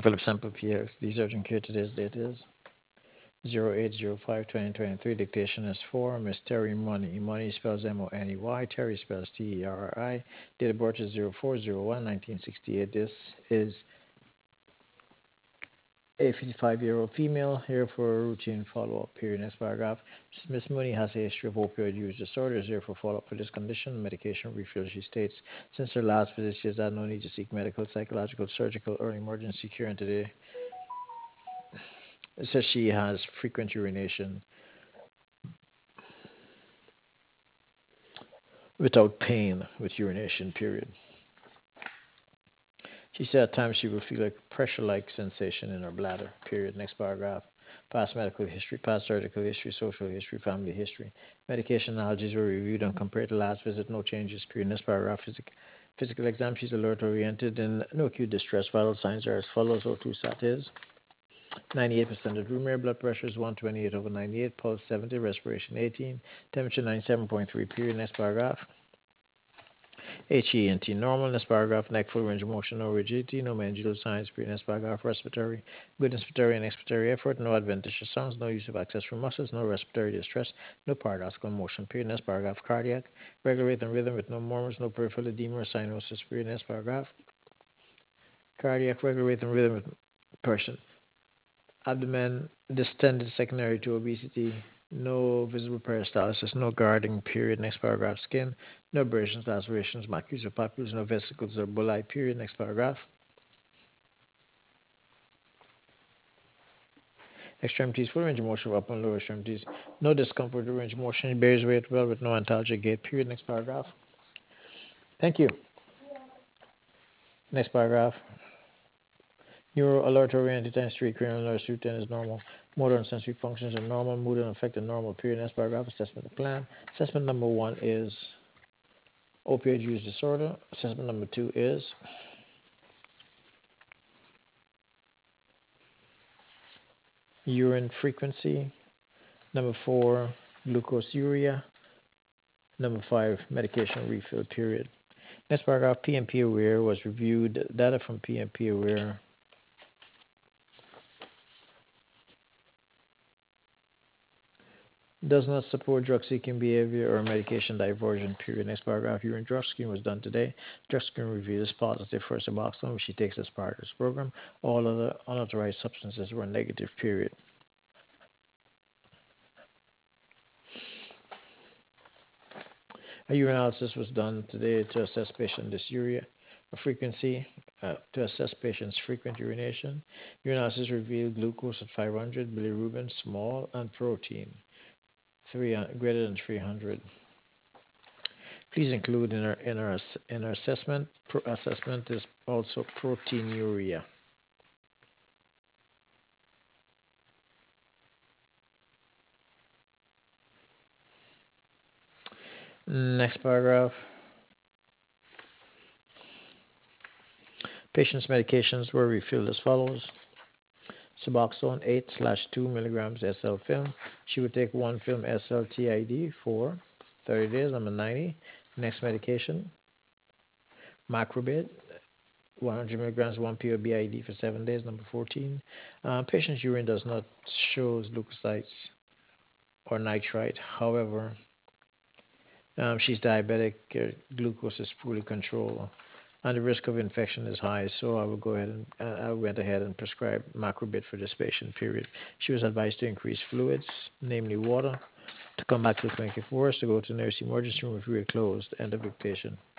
Philip Sample PX. The urgent care today's date is 08/05/2023. Dictation is 4. Miss Terry Money. Money spells Money. Terry spells Terri. Date of birth is 04/01/1968. This is a 55-year-old female here for a routine follow-up period. Next paragraph. Miss Mooney has a history of opioid use disorder. Is here for follow-up for this condition. Medication refill. She states, since her last visit, she has had no need to seek medical, psychological, surgical, or emergency care. And today, it says she has frequent urination without pain with urination, period. She said at times she will feel like pressure-like sensation in her bladder, period. Next paragraph. Past medical history, past surgical history, social history, family history. Medication allergies were reviewed and compared to last visit. No changes, period. Next paragraph. Physical exam. She's alert oriented and no acute distress. Vital signs are as follows. O2 sat is 98% of room air. Blood pressure is 128/98. Pulse 70. Respiration 18. Temperature 97.3, period. Next paragraph. HENT normal. Next paragraph. Neck full range of motion, no rigidity, no mandibular signs. Period. Next paragraph. Respiratory. Good inspiratory and expiratory effort. No adventitious sounds. No use of accessory muscles. No respiratory distress. No paradoxical motion. Period. Next paragraph. Cardiac. Regular rhythm with no murmurs. No peripheral edema or cyanosis. Period. Next paragraph. Cardiac. Regular rhythm with person. Abdomen distended secondary to obesity. No visible peristalsis, no guarding, period. Next paragraph. Skin, no abrasions, lacerations, macules or papules, no vesicles or bullae, period. Next paragraph. Extremities, full range of motion of upper and lower extremities. No discomfort or range of motion. Bears weight well with no antalgic gait, period. Next paragraph. Thank you. Next paragraph. Neuro alert oriented times 3, cranial nerve suit 10 is normal. Motor and sensory functions are normal. Mood and affect are normal, period. Next paragraph. Assessment plan. Assessment number 1 is opioid use disorder. Assessment number 2 is urine frequency. Number 4, glucosuria. Number 5, medication refill, period. Next paragraph, PMP Aware was reviewed. Data from PMP Aware does not support drug-seeking behavior or medication diversion, period. Next paragraph, urine drug screen was done today. Drug screen review is positive for Suboxone, which she takes as part of this program. All other unauthorized substances were negative, period. A urinalysis was done today to assess patient dysuria frequency, to assess patients' frequent urination. Urinalysis revealed glucose at 500, bilirubin small, and protein greater than 300. Please include in our assessment. Assessment is also proteinuria. Next paragraph. Patient's medications were refilled as follows. Suboxone 8/2 milligrams SL film. She would take 1 film SL TID for 30 days. Number 90. Next medication. Macrobid 100 milligrams 1 PO BID for 7 days. Number 14. Patient's urine does not show leukocytes or nitrite. However, she's diabetic. Glucose is poorly controlled, and the risk of infection is high. So I will go ahead and I went ahead and prescribed Macrobid for this patient. Period. She was advised to increase fluids, namely water, to come back to the clinic if worse, to go to the nearest emergency room if we were closed. End of dictation.